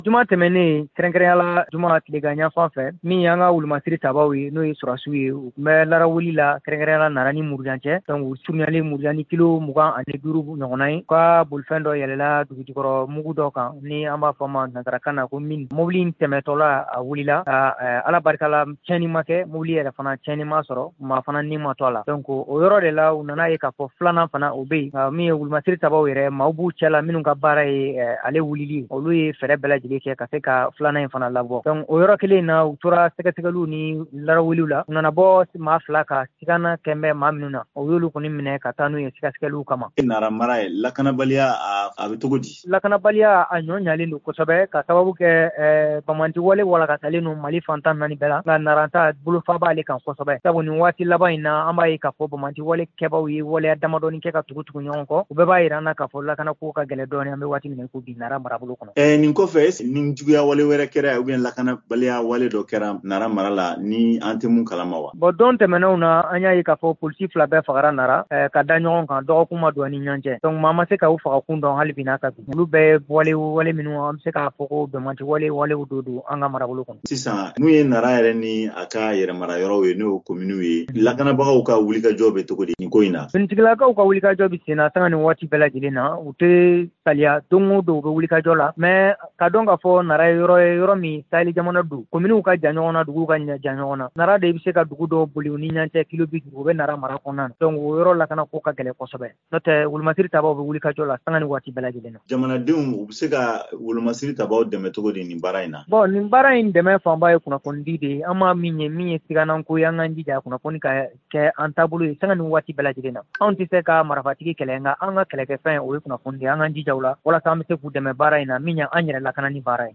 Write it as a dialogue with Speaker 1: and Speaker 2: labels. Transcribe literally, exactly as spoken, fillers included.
Speaker 1: Juma tɛmɛnen kɛrɛnkɛrɛnyala juma tileganɲa fan fɛ min an ka wulumasiri sababu ye n'o ye surasiw ye u tun bɛ lara wuli la kɛrɛnkɛrɛnyala nara ni murujancɛ donc u surunyalen murujan kilo mugan ani duuru ɲɔgɔnna ye ka bolifɛn dɔ yɛlɛla dugujukɔrɔ mugu dɔ kan ni an b'a fɔ ma nansarakan na ko min mobili in tɛmɛtɔla a wulila ka ala barikala tiɲɛni ma kɛ mobili yɛrɛ fana tiɲɛni ma sɔrɔ maa fana ni ma to a la donc o yɔrɔ de la u nana ye k'a fɔ filanan fana o bɛ yen min ye wulumasiri sababu yɛrɛ maaw b'u cɛ la minnu ka baara ye ale wulili olu ye fɛɛrɛ bɛɛ lajɛlen kɛ ka se ka filanan in fana labɔ donc o yɔrɔ kelen na u tora sɛgɛsɛgɛliw ni larawuliw la u nana bɔ maa fila ka sigana kɛmɛ maa minnu na o y'olu kɔni minɛ ka taa n'u ye sɛgɛsɛgɛliw kama.
Speaker 2: Nara mara ye lakanabaliya a bɛ cogo di?
Speaker 1: Lakanabaliya a ɲɔ ɲalen don kosɛbɛ ka sababu kɛ bamanantiwale walakatalen don Mali fantan naani bɛɛ la nka naranta bolofa b'ale kan kosɛbɛ sabu nin waati laban in na an b'a ye k'a fɔ bamanantiwale kɛbaaw ye waleya damadɔni kɛ ka tugu tugu ɲɔgɔn kɔ u bɛɛ b'a yira an na k'a fɔ lakana ko ka gɛlɛn dɔɔnin an bɛ waati min ko bi nara marabolo kɔnɔ.
Speaker 2: Ɛ nin kɔfɛ nin juguya wale wɛrɛ kɛra ou bien lakanabaliya wale dɔ kɛra nara mara la ni an tɛ mun kalama wa?
Speaker 1: Bon don tɛmɛnenw na an y'a ye k'a fɔ polisi fila bɛɛ fagara nara ka da ɲɔgɔn kan dɔgɔkun ma don ani ɲɔgɔn cɛ donc maa ma se ka u fagakun dɔn hali bi n'a ka bi olu bɛɛ wale wale minnu an bɛ se k'a fɔ ko bɛnkantiwale walew do don an ka marabolo kɔnɔ.
Speaker 2: Sisan mun ye nara yɛrɛ ni a ka yɛrɛmara yɔrɔw ye n'o ye kominiw ye lakanabagaw ka wulikajɔ bɛ cogo di nin ko in na?
Speaker 1: Finitigilakaw ka wulikajɔ bɛ sen na sanga nin waati bɛɛ lajɛlen na u tɛ saliya don o don u bɛ wulikajɔ la mais ka dɔn k'a fɔ nara ye yɔrɔ ye yɔrɔ min saheli jamana don kominiw ka jan ɲɔgɔn na duguw ka jan ɲɔgɔn na nara de bɛ se ka dugu dɔw boli u ni ɲɔgɔn cɛ kilo bi duuru u bɛ nara mara kɔnɔna na donc o yɔrɔ lakana ko ka gɛlɛn kosɛbɛ n'o tɛ wulumasiri tabaw bɛ wulikajɔ la sanga nin waati bɛɛ lajɛlen na.
Speaker 2: Jamanadenw u bɛ se ka wulumasiri tabaw dɛmɛ cogo di nin baara in na?
Speaker 1: Bon nin baara in dɛmɛ fanba ye kunnafonidi de ye an ma min ye min ye sigananko ye an k'an jija kunnafoni ka kɛ an taabolo ye sanga nin waati bɛɛ lajɛlen na anw tɛ se ka marifatigi kɛlɛ nka an ka kɛlɛkɛfɛn o ye kunnafoni de ye an k'an jija o la walasa an bɛ se k'u dɛmɛ baara in na min ye an yɛrɛ lakana ni baara ye.